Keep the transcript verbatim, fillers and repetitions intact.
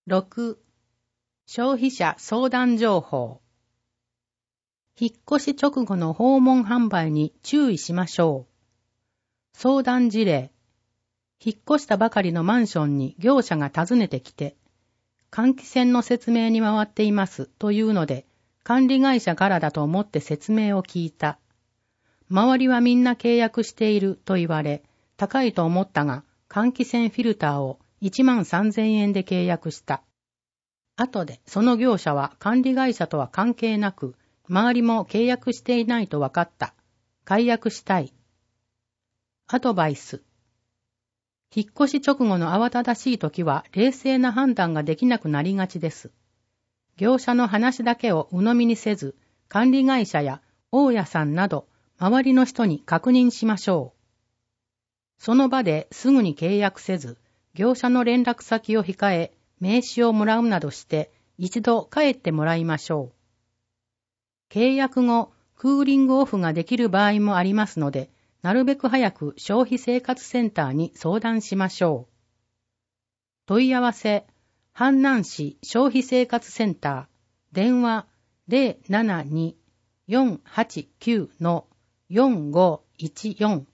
ろく. 消費者相談情報。引っ越し直後の訪問販売に注意しましょう。相談事例。引っ越したばかりのマンションに業者が訪ねてきて、換気扇の説明に回っていますというので、管理会社からだと思って説明を聞いた。周りはみんな契約していると言われ、高いと思ったが、換気扇フィルターをいちまんさんぜんえんで契約した。後でその業者は管理会社とは関係なく、周りも契約していないと分かった。解約したい。アドバイス。引っ越し直後の慌ただしい時は冷静な判断ができなくなりがちです。業者の話だけを鵜呑みにせず、管理会社や大家さんなど周りの人に確認しましょう。その場ですぐに契約せず、業者の連絡先を控え、名刺をもらうなどして一度帰ってもらいましょう。契約後、クーリングオフができる場合もありますので、なるべく早く消費生活センターに相談しましょう。問い合わせ、阪南市消費生活センター、電話 ゼロななに よんはちきゅう よんごいちよん